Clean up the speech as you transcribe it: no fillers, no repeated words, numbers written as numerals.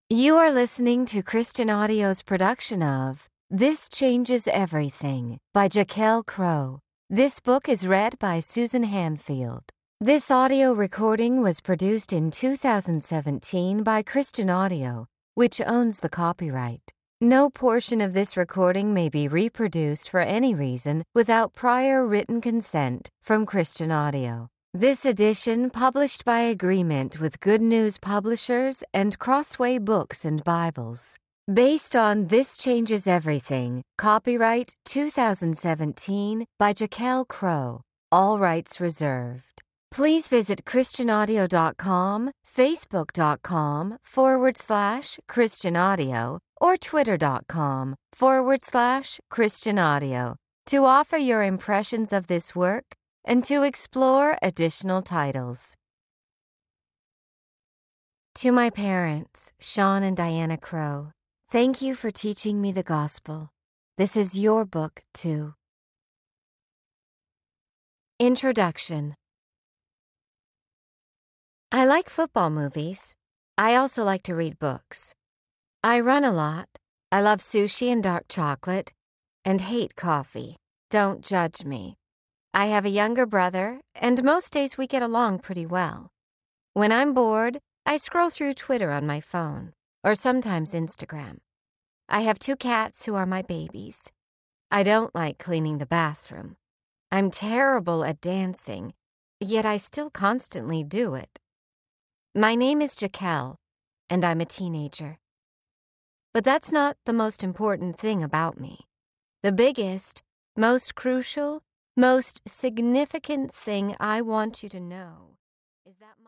You are listening to Christian Audio's production of This Changes Everything by Jaquel Crow. This book is read by Susan Hanfield. This audio recording was produced in 2017 by Christian Audio, which owns the copyright. No portion of this recording may be reproduced for any reason without prior written consent from Christian Audio. This edition published by agreement with Good News Publishers and Crossway Books and Bibles. Based on This Changes Everything, copyright 2017 by Jaquel Crow. All rights reserved. Please visit christianaudio.com, facebook.com/Christian Audio, or twitter.com/Christian Audio to offer your impressions of this work and to explore additional titles. To my parents, Sean and Diana Crow, thank you for teaching me the gospel. This is your book, too. Introduction. I like football movies. I also like to read books. I run a lot. I love sushi and dark chocolate, and hate coffee. Don't judge me. I have a younger brother, and most days we get along pretty well. When I'm bored, I scroll through Twitter on my phone, or sometimes Instagram. I have 2 cats who are my babies. I don't like cleaning the bathroom. I'm terrible at dancing, yet I still constantly do it. My name is Jaquel, and I'm a teenager. But that's not the most important thing about me. The biggest, most crucial, most significant thing I want you to know is that